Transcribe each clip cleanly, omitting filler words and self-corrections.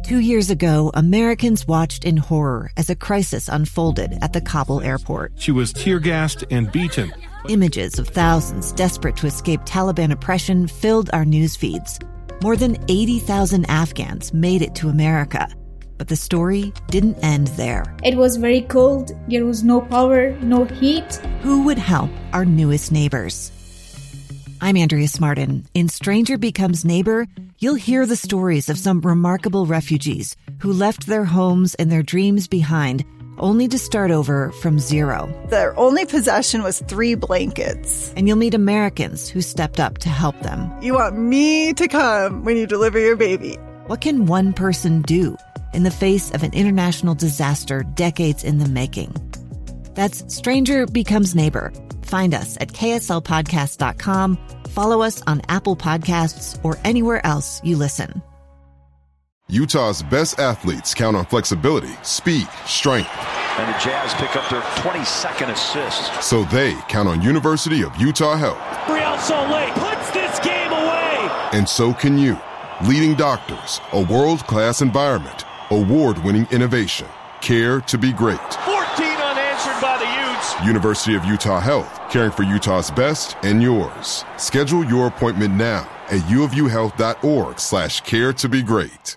2 years ago, Americans watched in horror as a crisis unfolded at the Kabul airport. She was tear-gassed and beaten. Images of thousands desperate to escape Taliban oppression filled our news feeds. More than 80,000 Afghans made it to America. But the story didn't end there. It was very cold. There was no power, no heat. Who would help our newest neighbors? I'm Andrea Smartin. In Stranger Becomes Neighbor, you'll hear the stories of some remarkable refugees who left their homes and their dreams behind, only to start over from zero. Their only possession was 3 blankets. And you'll meet Americans who stepped up to help them. You want me to come when you deliver your baby. What can one person do in the face of an international disaster decades in the making? That's Stranger Becomes Neighbor. Find us at kslpodcast.com. Follow us on Apple Podcasts or anywhere else you listen. Utah's best athletes count on flexibility, speed, strength. And the Jazz pick up their 22nd assist. So they count on University of Utah Health. Real Salt Lake puts this game away. And so can you. Leading doctors, a world-class environment, award-winning innovation, care to be great. 14 unanswered by the Utes. University of Utah Health, caring for Utah's best and yours. Schedule your appointment now at uofuhealth.org/care to be great.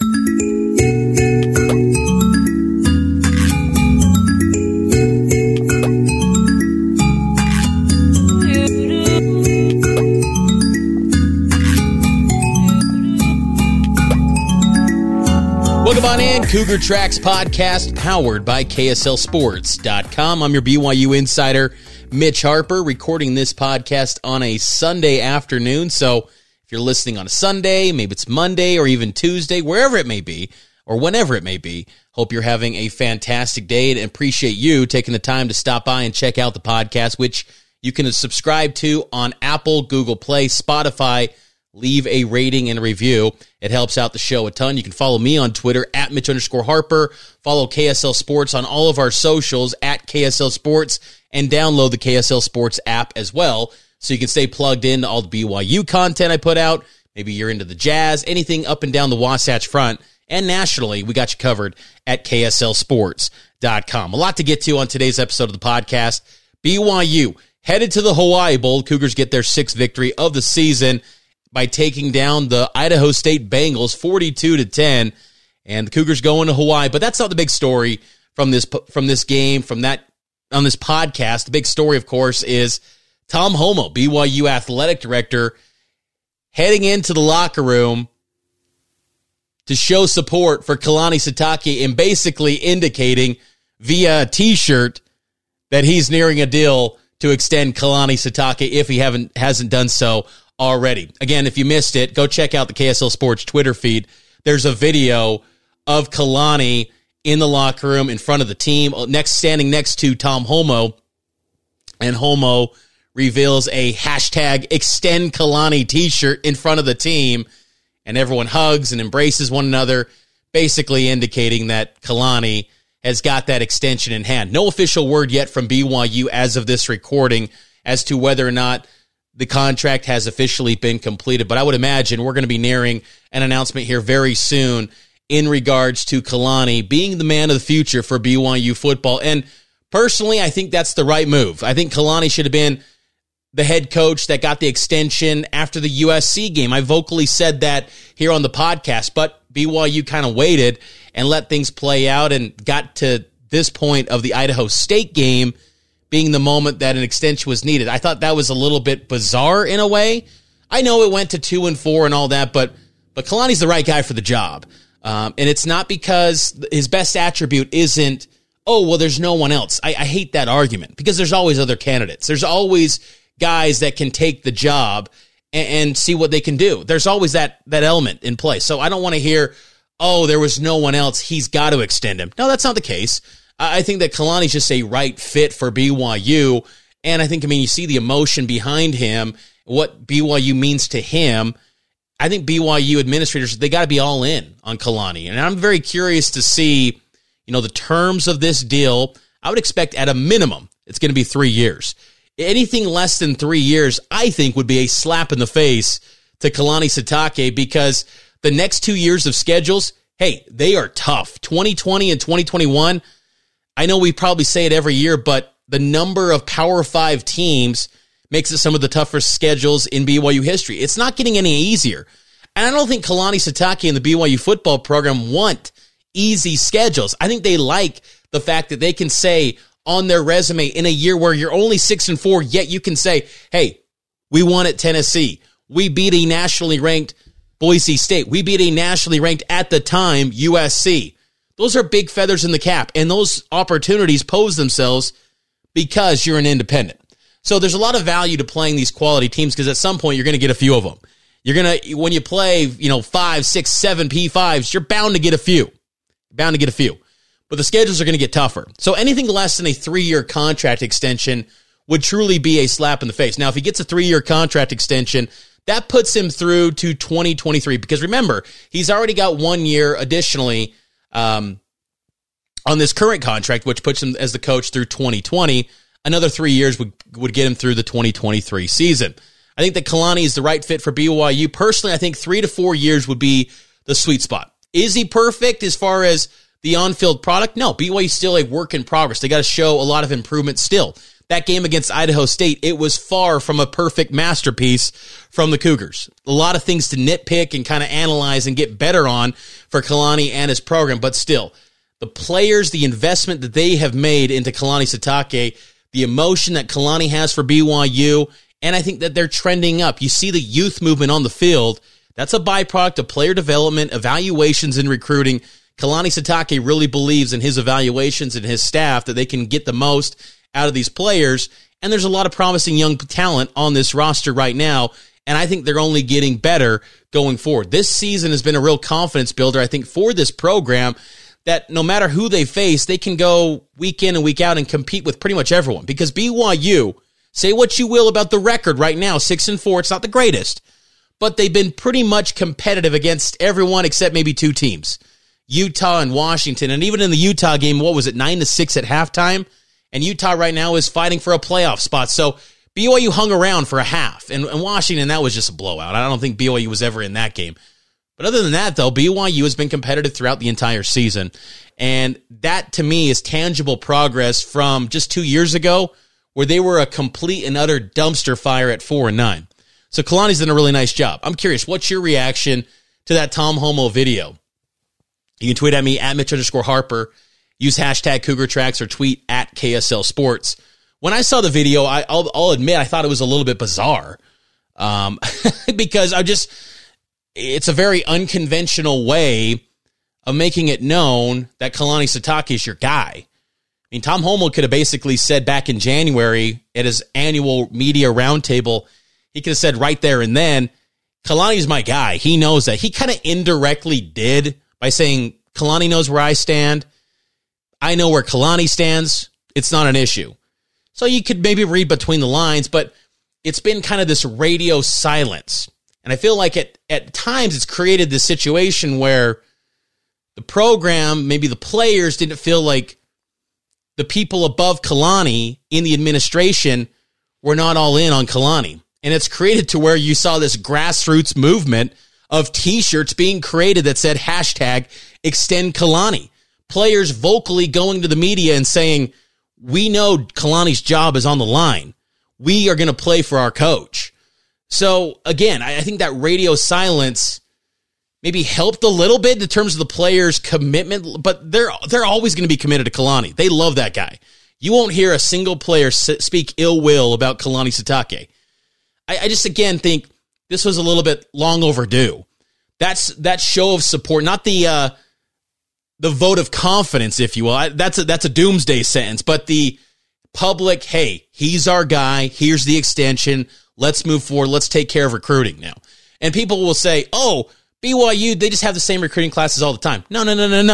Welcome on in, Cougar Tracks podcast, powered by KSLSports.com. I'm your BYU insider, Mitch Harper, recording this podcast on a Sunday afternoon. So if you're listening on a Sunday, maybe it's Monday or even Tuesday, wherever it may be, or whenever it may be, hope you're having a fantastic day and appreciate you taking the time to stop by and check out the podcast, which you can subscribe to on Apple, Google Play, Spotify. Leave a rating and a review. It helps out the show a ton. You can follow me on Twitter at Mitch_Harper. Follow KSL Sports on all of our socials at KSL Sports and download the KSL Sports app as well so you can stay plugged in to all the BYU content I put out. Maybe you're into the Jazz, anything up and down the Wasatch Front. And nationally, we got you covered at KSLSports.com. A lot to get to on today's episode of the podcast. BYU headed to the Hawaii Bowl. Cougars get their 6th victory of the season by taking down the Idaho State Bengals 42-10, and the Cougars going to Hawaii. But that's not the big story from this game, on this podcast. The big story, of course, is Tom Homo, BYU athletic director, heading into the locker room to show support for Kalani Sitake and basically indicating via a T-shirt that he's nearing a deal to extend Kalani Sitake if he hasn't done so already. Again, if you missed it, go check out the KSL Sports Twitter feed. There's a video of Kalani in the locker room in front of the team, standing next to Tom Homo, and Homo reveals a hashtag Extend Kalani t-shirt in front of the team, and everyone hugs and embraces one another, basically indicating that Kalani has got that extension in hand. No official word yet from BYU as of this recording as to whether or not the contract has officially been completed, but I would imagine we're going to be nearing an announcement here very soon in regards to Kalani being the man of the future for BYU football. And personally, I think that's the right move. I think Kalani should have been the head coach that got the extension after the USC game. I vocally said that here on the podcast, but BYU kind of waited and let things play out and got to this point of the Idaho State game being the moment that an extension was needed. I thought that was a little bit bizarre in a way. I know it went to 2-4 and all that, but Kalani's the right guy for the job. And it's not because his best attribute isn't, oh, well, there's no one else. I hate that argument because there's always other candidates. There's always guys that can take the job and see what they can do. There's always that element in play. So I don't want to hear, oh, there was no one else, he's got to extend him. No, that's not the case. I think that Kalani's just a right fit for BYU, and I think, you see the emotion behind him, what BYU means to him. I think BYU administrators, they got to be all in on Kalani, and I'm very curious to see, the terms of this deal. I would expect at a minimum it's going to be 3 years. Anything less than 3 years, I think, would be a slap in the face to Kalani Sitake because the next 2 years of schedules, hey, they are tough. 2020 and 2021, I know we probably say it every year, but the number of Power 5 teams makes it some of the toughest schedules in BYU history. It's not getting any easier. And I don't think Kalani Sitake and the BYU football program want easy schedules. I think they like the fact that they can say on their resume in a year where you're only 6-4, yet you can say, hey, we won at Tennessee. We beat a nationally ranked Boise State. We beat a nationally ranked, at the time, USC. Those are big feathers in the cap, and those opportunities pose themselves because you're an independent. So there's a lot of value to playing these quality teams because at some point you're going to get a few of them. You're going to, when you play, 5, 6, 7 P5s, you're bound to get a few. But the schedules are going to get tougher. So anything less than a 3-year contract extension would truly be a slap in the face. Now, if he gets a 3-year contract extension, that puts him through to 2023. Because remember, he's already got 1 year additionally on this current contract, which puts him as the coach through 2020. Another 3 years would get him through the 2023 season. I think that Kalani is the right fit for BYU. Personally, I think 3 to 4 years would be the sweet spot. Is he perfect as far as the on-field product? No, BYU is still a work in progress. They got to show a lot of improvement still. That game against Idaho State, it was far from a perfect masterpiece from the Cougars. A lot of things to nitpick and kind of analyze and get better on for Kalani and his program, but still, the players, the investment that they have made into Kalani Sitake, the emotion that Kalani has for BYU, and I think that they're trending up. You see the youth movement on the field. That's a byproduct of player development, evaluations, and recruiting. Kalani Sitake really believes in his evaluations and his staff that they can get the most out of these players, and there's a lot of promising young talent on this roster right now, and I think they're only getting better going forward. This season has been a real confidence builder, I think, for this program, that no matter who they face, they can go week in and week out and compete with pretty much everyone. Because BYU, say what you will about the record right now, 6-4, it's not the greatest, but they've been pretty much competitive against everyone except maybe 2 teams, Utah and Washington. And even in the Utah game, 9-6 at halftime? And Utah right now is fighting for a playoff spot. So BYU hung around for a half. And Washington, that was just a blowout. I don't think BYU was ever in that game. But other than that, though, BYU has been competitive throughout the entire season. And that, to me, is tangible progress from just 2 years ago, where they were a complete and utter dumpster fire at 4-9. So Kalani's done a really nice job. I'm curious, what's your reaction to that Tom Homo video? You can tweet at me, at Mitch_Harper. Use hashtag Cougar Tracks or tweet at KSL Sports. When I saw the video, I'll admit I thought it was a little bit bizarre because it's a very unconventional way of making it known that Kalani Sitake is your guy. I mean, Tom Homo could have basically said back in January at his annual media roundtable, he could have said right there and then, Kalani's my guy. He knows that. He kind of indirectly did by saying, Kalani knows where I stand. I know where Kalani stands. It's not an issue. So you could maybe read between the lines, but it's been kind of this radio silence. And I feel like at times it's created this situation where the program, maybe the players, didn't feel like the people above Kalani in the administration were not all in on Kalani. And it's created to where you saw this grassroots movement of T-shirts being created that said hashtag extend Kalani. Players vocally going to the media and saying, we know Kalani's job is on the line. We are going to play for our coach. So, again, I think that radio silence maybe helped a little bit in terms of the players' commitment, but they're always going to be committed to Kalani. They love that guy. You won't hear a single player speak ill will about Kalani Sitake. I just, again, think this was a little bit long overdue. That show of support, not the vote of confidence, if you will. That's a doomsday sentence, but the public, hey, he's our guy. Here's the extension. Let's move forward. Let's take care of recruiting now. And people will say, oh, BYU, they just have the same recruiting classes all the time. No.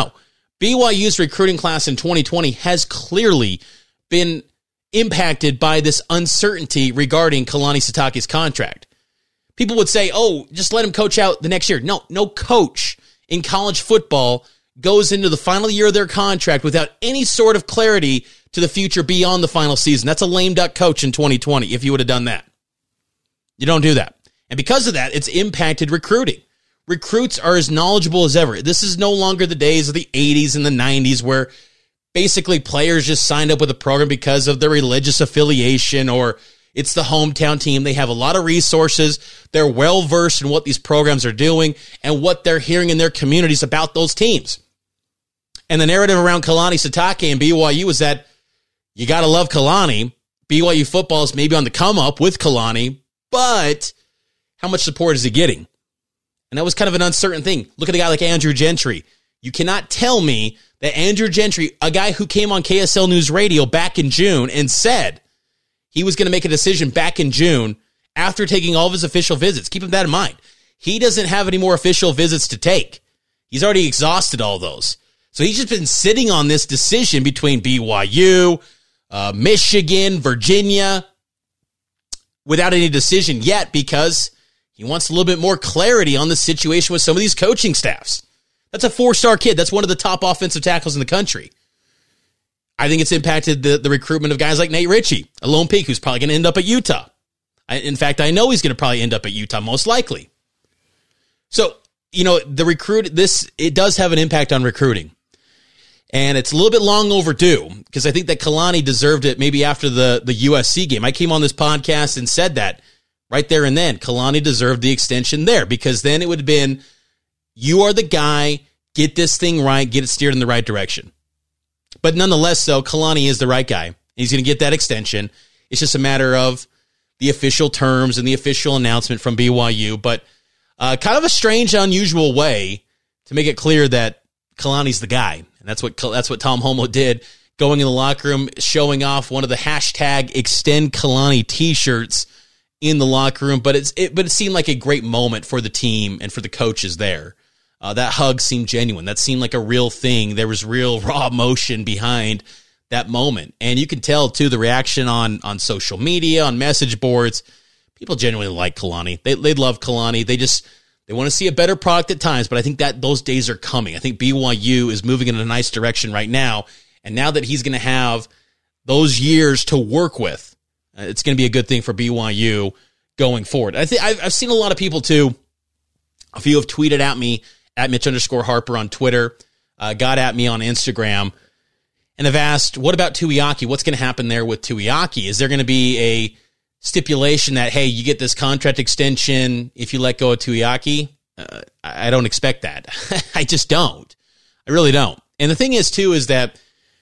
BYU's recruiting class in 2020 has clearly been impacted by this uncertainty regarding Kalani Sitake's contract. People would say, oh, just let him coach out the next year. No coach in college football goes into the final year of their contract without any sort of clarity to the future beyond the final season. That's a lame duck coach in 2020 if you would have done that. You don't do that. And because of that, it's impacted recruiting. recruits are as knowledgeable as ever. This is no longer the days of the 80s and the 90s where basically players just signed up with a program because of their religious affiliation or it's the hometown team. They have a lot of resources. They're well-versed in what these programs are doing and what they're hearing in their communities about those teams. And the narrative around Kalani Sitake and BYU is that you got to love Kalani. BYU football is maybe on the come up with Kalani, but how much support is he getting? And that was kind of an uncertain thing. Look at a guy like Andrew Gentry. You cannot tell me that Andrew Gentry, a guy who came on KSL News Radio back in June and said he was going to make a decision back in June after taking all of his official visits. Keep that in mind. He doesn't have any more official visits to take. He's already exhausted all those. So he's just been sitting on this decision between BYU, Michigan, Virginia, without any decision yet because he wants a little bit more clarity on the situation with some of these coaching staffs. That's a 4-star kid. That's one of the top offensive tackles in the country. I think it's impacted the recruitment of guys like Nate Ritchie, a lone peak who's probably going to end up at Utah. In fact, I know he's going to probably end up at Utah, most likely. So, it does have an impact on recruiting. And it's a little bit long overdue because I think that Kalani deserved it maybe after the USC game. I came on this podcast and said that right there and then. Kalani deserved the extension there because then it would have been, you are the guy, get this thing right, get it steered in the right direction. But nonetheless, though, Kalani is the right guy. He's going to get that extension. It's just a matter of the official terms and the official announcement from BYU. But kind of a strange, unusual way to make it clear that Kalani's the guy. And that's what Tom Homo did, going in the locker room, showing off one of the hashtag Extend Kalani t-shirts in the locker room. But it seemed like a great moment for the team and for the coaches there. That hug seemed genuine. That seemed like a real thing. There was real raw emotion behind that moment. And you can tell, too, the reaction on social media, on message boards. People genuinely like Kalani. They love Kalani. They want to see a better product at times, but I think that those days are coming. I think BYU is moving in a nice direction right now. And now that he's going to have those years to work with, it's going to be a good thing for BYU going forward. I've seen a lot of people, too. A few have tweeted at me, at Mitch_Harper on Twitter, got at me on Instagram, and have asked, what about Tuiaki? What's going to happen there with Tuiaki? Is there going to be a stipulation that, hey, you get this contract extension if you let go of Tuiaki? I don't expect that. I just don't. I really don't. And the thing is, too, is that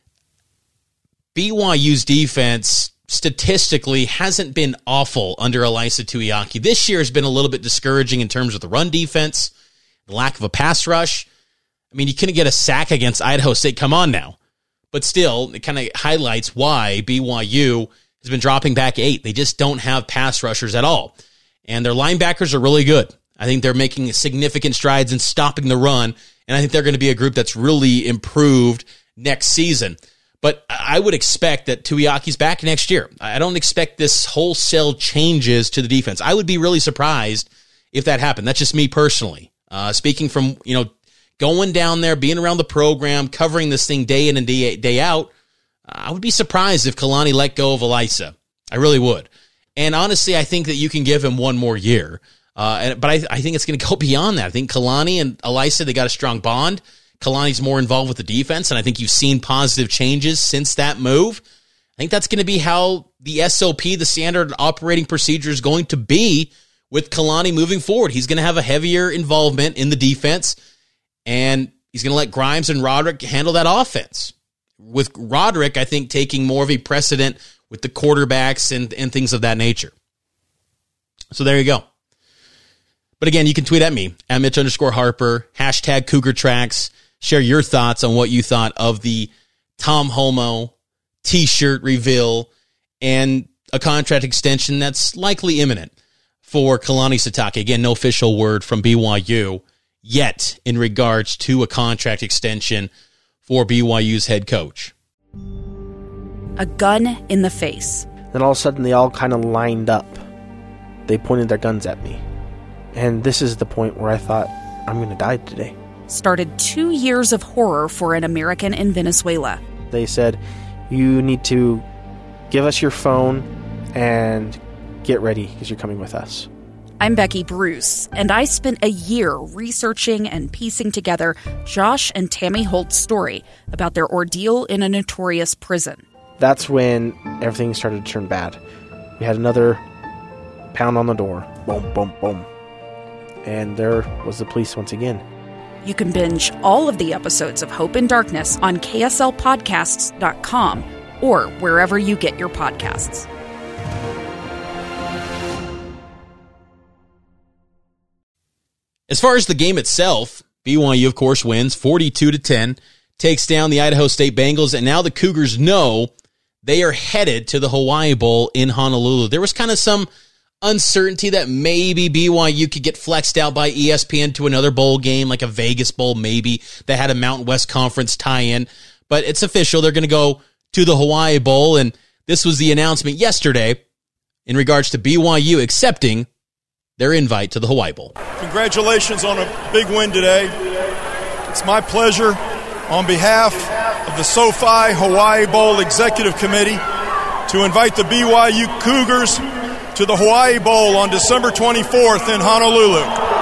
BYU's defense statistically hasn't been awful under Ilaisa Tuiaki. This year has been a little bit discouraging in terms of the run defense, the lack of a pass rush. I mean, you couldn't get a sack against Idaho State. Come on now. But still, it kind of highlights why BYU has been dropping back 8. They just don't have pass rushers at all. And their linebackers are really good. I think they're making significant strides in stopping the run. And I think they're going to be a group that's really improved next season. But I would expect that Tuiaki's back next year. I don't expect this wholesale changes to the defense. I would be really surprised if that happened. That's just me personally. Speaking from, going down there, being around the program, covering this thing day in and day out, I would be surprised if Kalani let go of Ilaisa. I really would. And honestly, I think that you can give him one more year. But I think it's going to go beyond that. I think Kalani and Ilaisa, they got a strong bond. Kalani's more involved with the defense, and I think you've seen positive changes since that move. I think that's going to be how the SOP, the standard operating procedure, is going to be with Kalani moving forward. He's going to have a heavier involvement in the defense, and he's going to let Grimes and Roderick handle that offense. With Roderick, I think, taking more of a precedent with the quarterbacks and things of that nature. So there you go. But again, you can tweet at me, at Mitch_Harper, hashtag Cougar Tracks. Share your thoughts on what you thought of the Tom Homo t-shirt reveal and a contract extension that's likely imminent for Kalani Sitake. Again, no official word from BYU yet in regards to a contract extension for BYU's head coach. A gun in the face. Then all of a sudden they all kind of lined up. They pointed their guns at me. And this is the point where I thought, I'm going to die today. Started 2 years of horror for an American in Venezuela. They said, you need to give us your phone and get ready because you're coming with us. I'm Becky Bruce, and I spent a year researching and piecing together Josh and Tammy Holt's story about their ordeal in a notorious prison. That's when everything started to turn bad. We had another pound on the door. Boom, boom, boom. And there was the police once again. You can binge all of the episodes of Hope in Darkness on KSLPodcasts.com or wherever you get your podcasts. As far as the game itself, BYU, of course, wins 42-10, takes down the Idaho State Bengals, and now the Cougars know they are headed to the Hawaii Bowl in Honolulu. There was kind of some uncertainty that maybe BYU could get flexed out by ESPN to another bowl game, like a Vegas Bowl maybe, that had a Mountain West Conference tie-in. But it's official. They're going to go to the Hawaii Bowl, and this was the announcement yesterday in regards to BYU accepting their invite to the Hawaii Bowl. Congratulations on a big win today. It's my pleasure on behalf of the SoFi Hawaii Bowl Executive Committee to invite the BYU Cougars to the Hawaii Bowl on December 24th in Honolulu.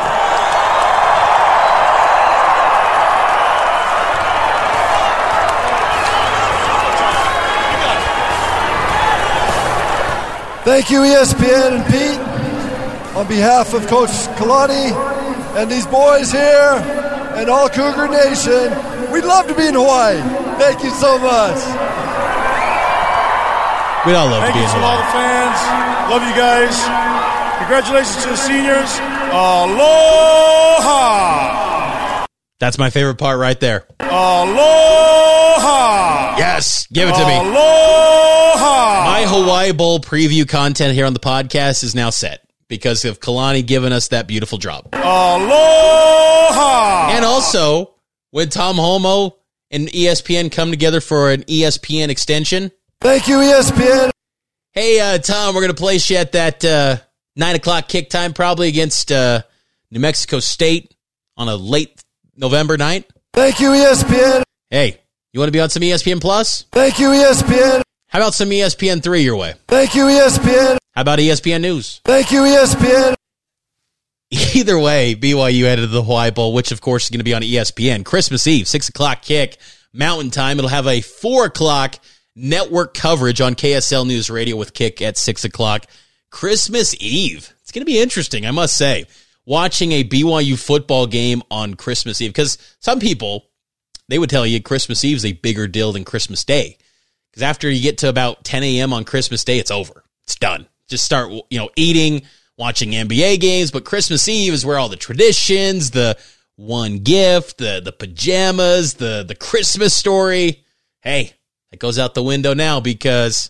Thank you, ESPN and Pete. On behalf of Coach Kalani and these boys here and all Cougar Nation, we'd love to be in Hawaii. Thank you so much. We'd all love to be in Hawaii. Thank you to all the fans. Love you guys. Congratulations to the seniors. Aloha. That's my favorite part right there. Aloha. Yes, give it to me. Aloha. My Hawaii Bowl preview content here on the podcast is now set because of Kalani giving us that beautiful drop. Aloha. And also, when Tom Holmoe and ESPN come together for an ESPN extension. Thank you, ESPN. Hey, Tom, we're going to place you at that 9 o'clock kick time, probably against New Mexico State on a late November night. Thank you, ESPN. Hey, you want to be on some ESPN Plus? Thank you, ESPN. How about some ESPN 3 your way? Thank you, ESPN. How about ESPN News? Thank you, ESPN. Either way, BYU headed to the Hawaii Bowl, which, of course, is going to be on ESPN. Christmas Eve, 6 o'clock kick, Mountain Time. It'll have a 4 o'clock network coverage on KSL News Radio with kick at 6 o'clock. Christmas Eve. It's going to be interesting, I must say, watching a BYU football game on Christmas Eve. Because some people, they would tell you Christmas Eve is a bigger deal than Christmas Day. Because after you get to about 10 a.m. on Christmas Day, it's over. It's done. Just start, eating, watching NBA games. But Christmas Eve is where all the traditions, the one gift, the pajamas, the Christmas story. Hey, it goes out the window now because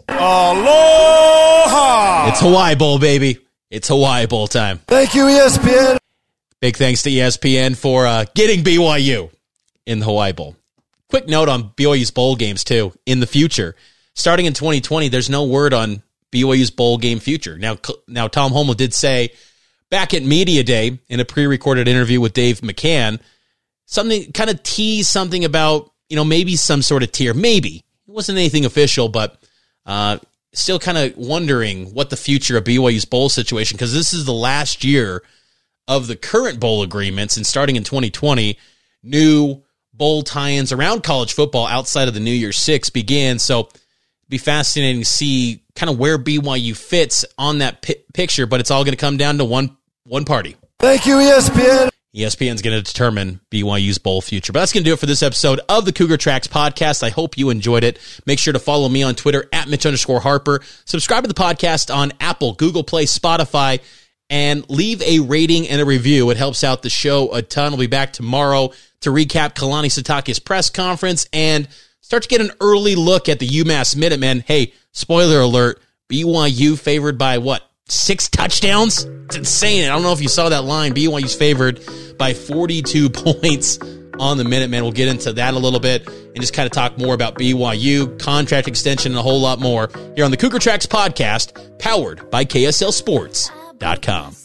Aloha! It's Hawaii Bowl, baby. It's Hawaii Bowl time. Thank you, ESPN. Big thanks to ESPN for getting BYU in the Hawaii Bowl. Quick note on BYU's bowl games, too, in the future. Starting in 2020, there's no word on BYU's bowl game future. Now Tom Holmoe did say back at Media Day in a pre-recorded interview with Dave McCann, something kind of teased something about, maybe some sort of tier. Maybe. It wasn't anything official, but still kind of wondering what the future of BYU's bowl situation, because this is the last year of the current bowl agreements, and starting in 2020, new bowl tie-ins around college football outside of the New Year's Six began. So it'd be fascinating to see kind of where BYU fits on that picture, but it's all going to come down to one party. Thank you, ESPN. ESPN's going to determine BYU's bowl future. But that's going to do it for this episode of the Cougar Tracks podcast. I hope you enjoyed it. Make sure to follow me on Twitter at Mitch_Harper. Subscribe to the podcast on Apple, Google Play, Spotify, and leave a rating and a review. It helps out the show a ton. We'll be back tomorrow to recap Kalani Sitake's press conference and start to get an early look at the UMass Minutemen. Hey, spoiler alert, BYU favored by 6 touchdowns? It's insane. I don't know if you saw that line. BYU's favored by 42 points on the Minutemen. We'll get into that a little bit and just kind of talk more about BYU, contract extension, and a whole lot more here on the Cougar Tracks podcast, powered by KSLSports.com.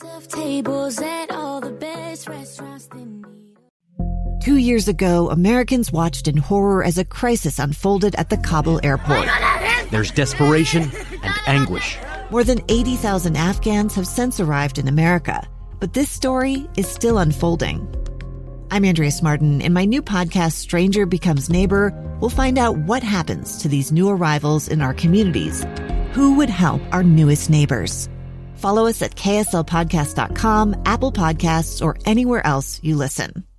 2 years ago, Americans watched in horror as a crisis unfolded at the Kabul airport. There's desperation and anguish. More than 80,000 Afghans have since arrived in America, but this story is still unfolding. I'm Andrea Smartin. In my new podcast, Stranger Becomes Neighbor, we'll find out what happens to these new arrivals in our communities. Who would help our newest neighbors? Follow us at kslpodcast.com, Apple Podcasts, or anywhere else you listen.